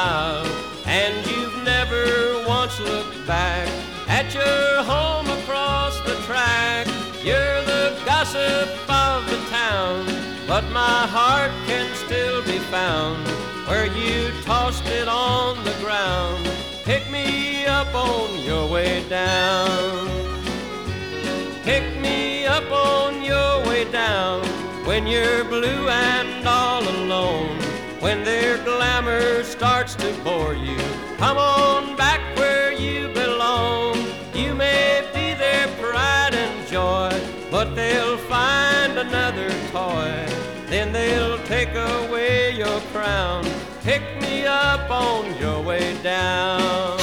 smile, and you've never once looked back at your home across the track. You're the gossip of the town, but my heart can still be found where you tossed it on the ground. Pick me up on your way down. Pick me up on your way down when you're blue and all alone. When their glamour starts to bore you, come on back where you belong. You may be their pride and joy, but they'll find another toy. Then they'll take away your crown. Pick me up on your way down.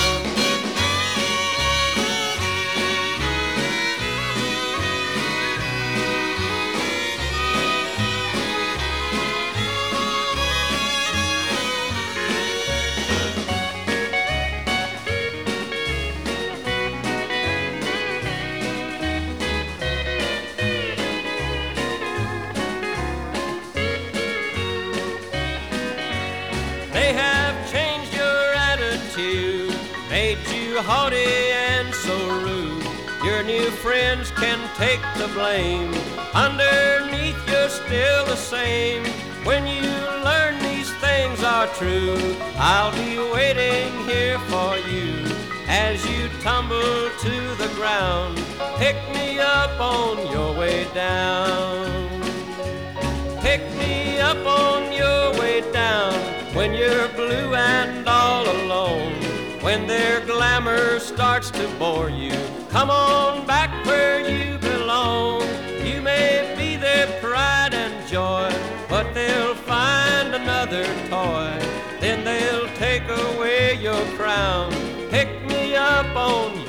They have changed your attitude, made you haughty and so rude. Your new friends can take the blame. Underneath you're still the same. When you learn these things are true, I'll be waiting here for you as you tumble to the ground. Pick me up on your way down. Pick me up on your way down when you're blue and all alone. When their glamour starts to bore you, come on back where you belong. You may be their pride and joy, but they'll find another toy. Then they'll take away your crown. Pick me up on